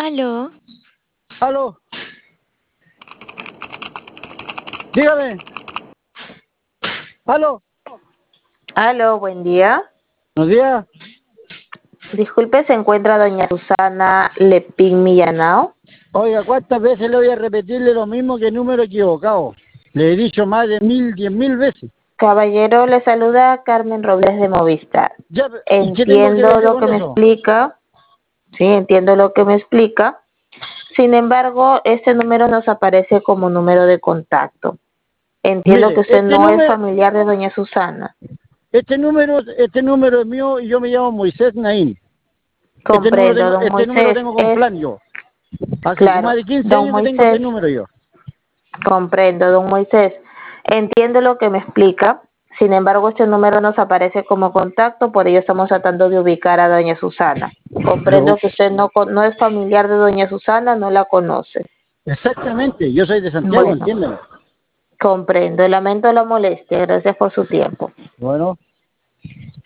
Aló, Aló, dígame. Aló, Aló, buen día. buenos días. Disculpe, ¿se encuentra doña Susana Lepín Millanao? Oiga, ¿cuántas veces le voy a repetirle lo mismo que número equivocado? Le he dicho más de 10.000 veces. Caballero, le saluda Carmen Robles de Movistar. Ya, ¿y qué tengo que Entiendo ver yo lo con que me eso? explica. Sí, entiendo lo que me explica. Sin embargo, este número nos aparece como número de contacto. Entiendo que Mire, usted no es familiar de doña Susana. este número es mío y yo me llamo Moisés Naín. Comprendo, don Este número Moisés. tengo con Es plan yo. Hace más claro, de 15 don años que tengo este Moisés. número yo. Comprendo, don Moisés. Entiendo lo que me explica. Sin embargo, este número nos aparece como contacto, por ello estamos tratando de ubicar a doña Susana. Pero Comprendo que usted no es familiar de doña Susana, no la conoce. exactamente, yo soy de Santiago, Bueno, entiéndeme. comprendo. Lamento la molestia. Gracias por su tiempo. Bueno.